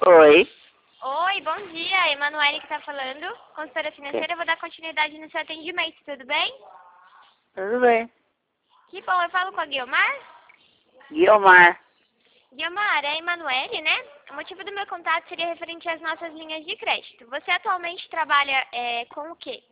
Oi. Oi, bom dia. Emanuele que está falando, consultora financeira. Eu vou dar continuidade no seu atendimento, tudo bem? Tudo bem. Que bom, eu falo com a Guiomar. Guiomar. Guiomar, é a Emanuele, né? O motivo do meu contato seria referente às nossas linhas de crédito. Você atualmente trabalha com o quê?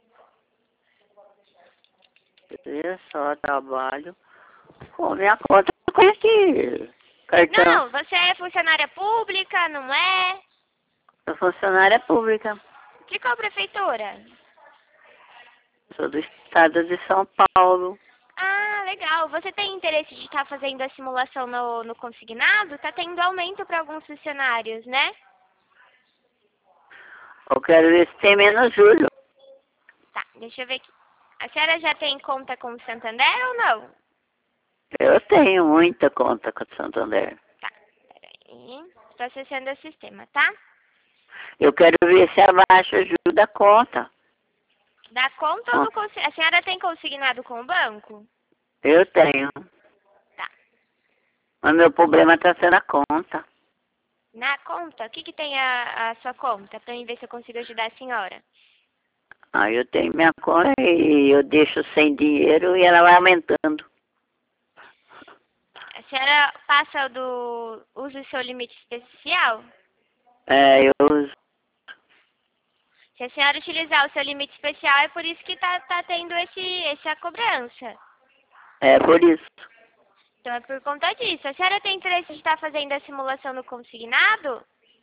Eu só trabalho com minha conta com esse cartão. Não, você é funcionária pública, não é? Sou funcionária pública. De qual prefeitura? Sou do estado de São Paulo. Ah, legal. Você tem interesse de estar fazendo a simulação no consignado? Está tendo aumento para alguns funcionários, né? Eu quero ver se tem menos julho. Tá, deixa eu ver aqui. A senhora já tem conta com o Santander ou não? Eu tenho muita conta com o Santander. Tá, peraí. Estou acessando o sistema, tá? Eu quero ver se abaixa o juro da conta. Da conta ou do consignado? A senhora tem consignado com o banco? Eu tenho. Tá. Mas meu problema está sendo a conta. Na conta? O que tem a sua conta? Para eu ver se eu consigo ajudar a senhora. Aí eu tenho minha conta e eu deixo sem dinheiro e ela vai aumentando. A senhora passa usa o seu limite especial? Eu uso. Se a senhora utilizar o seu limite especial, é por isso que tá tendo essa cobrança. É por isso. Então é por conta disso. A senhora tem interesse de estar fazendo a simulação no consignado?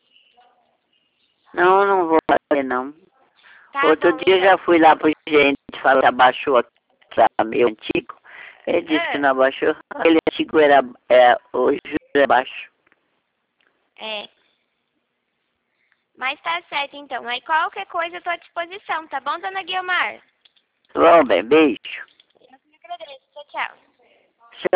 Não vou fazer não. Tá Outro bom, dia eu já então. fui lá pro gerente falar que abaixou aquele meu antigo. Ele disse que Ah, não abaixou. Aquele antigo o juro é baixo. é. Mas tá certo, então. Aí qualquer coisa eu tô à disposição, tá bom, dona Guiomar? Bom, bem, beijo.